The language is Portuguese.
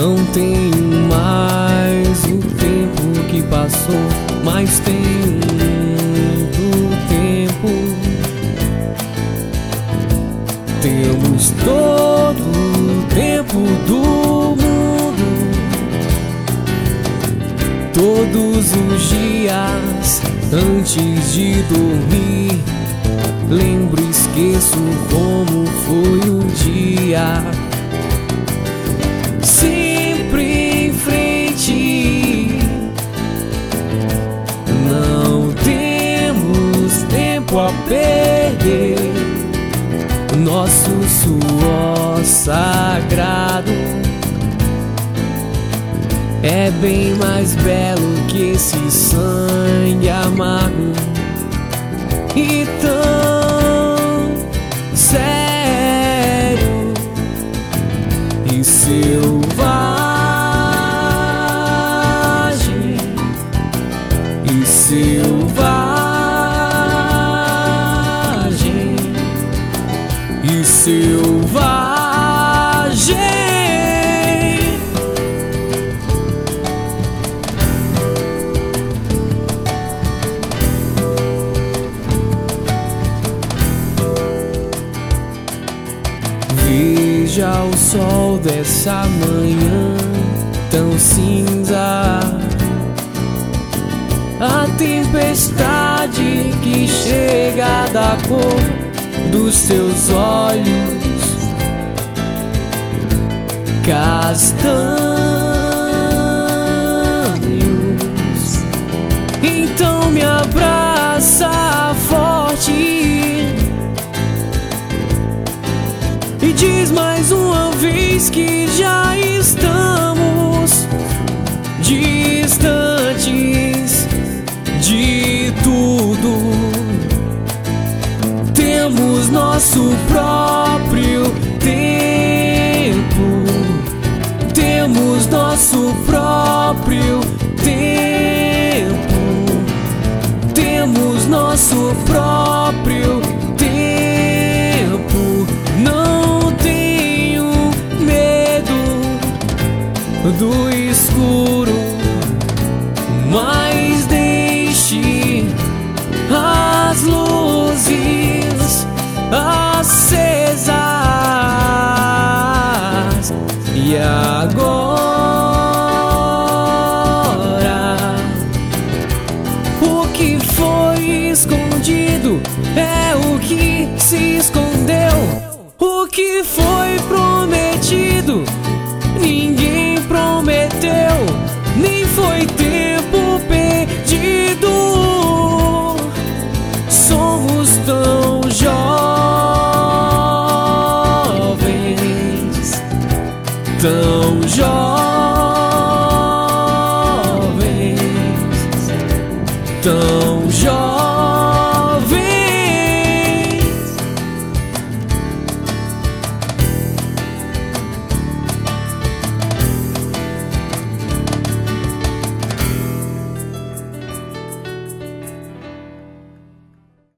Não tenho mais o tempo que passou, mas tenho muito tempo. Temos todo o tempo do mundo. Todos os dias antes de dormir, lembro e esqueço como foi o dia. Sempre em frente, não temos tempo a perder. Nosso suor sagrado é bem mais belo que esse sangue amargo e tão sério e selvagem, e selvagem, e selvagem. Veja o sol dessa manhã tão cinza, a tempestade que chega da cor dos seus olhos castanhos. Então me abraça forte e diz mais uma vez que já estamos distantes de tudo. Temos nosso próprio tempo. Temos nosso próprio tempo. Temos nosso próprio tempo. Não tenho medo do escuro, mas deixe as luzes acesas. E agora, o que foi escondido é o que se escondeu. O que foi prometido ninguém prometeu, nem foi tempo perdido. Somos tão jovens, tão jovens.